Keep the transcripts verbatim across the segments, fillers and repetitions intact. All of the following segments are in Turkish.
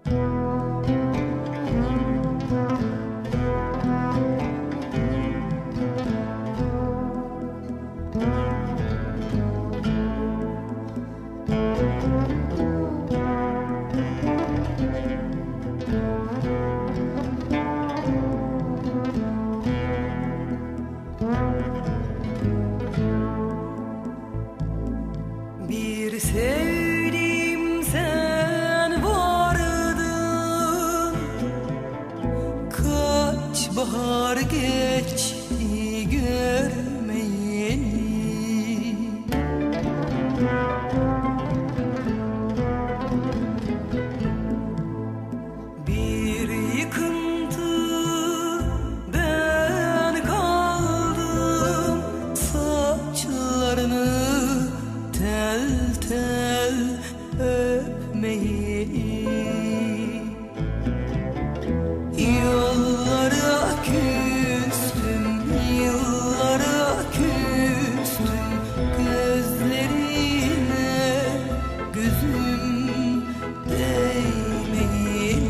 Bir sevdiğim sen vardın, kaç bahar geçti görmeyeni. Bir yıkıntı ben kaldım, saçlarını tel tel öpmeyeli. Yollara küstüm, yıllara küstüm, gözlerine gözüm değmeyeli.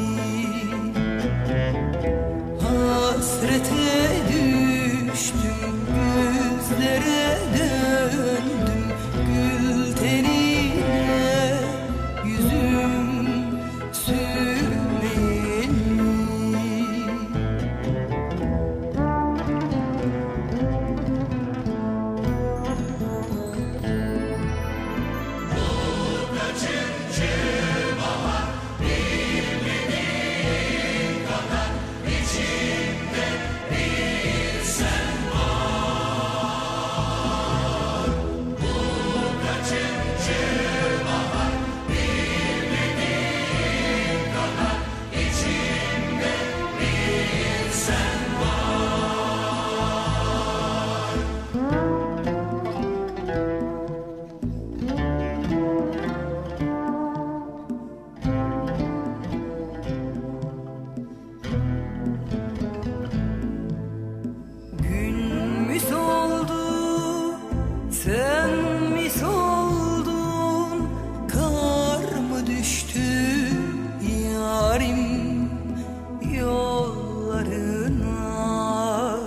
Hasrete düştüm, gözlere döndüm, gül tenine yüzüm sürmeyeli. Sen mi soldun, kar mı düştü yarim yollarına?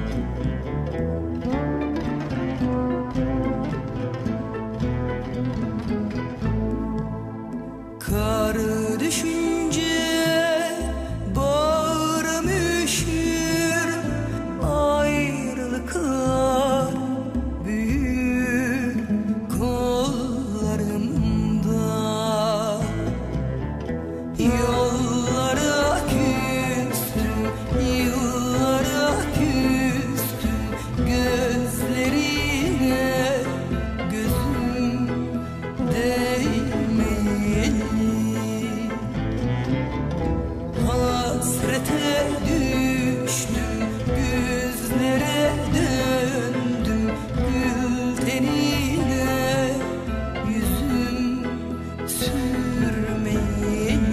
Kar düşünce bağrım üşür, ayrılıklar büyür kollarımda. Yollara küstüm, yıllara küstüm, gözlerine gözüm değmeyeli. Hasrete düştüm, gözlere döndüm, gül tenine yüzüm sürmeyeli.